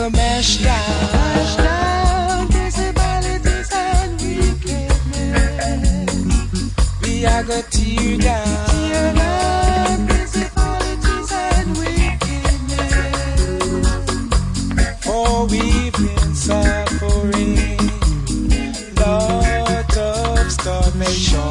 gonna mash down principalities and wickedness. We are gonna tear down principalities and wickedness. For we've been suffering lot of starvation.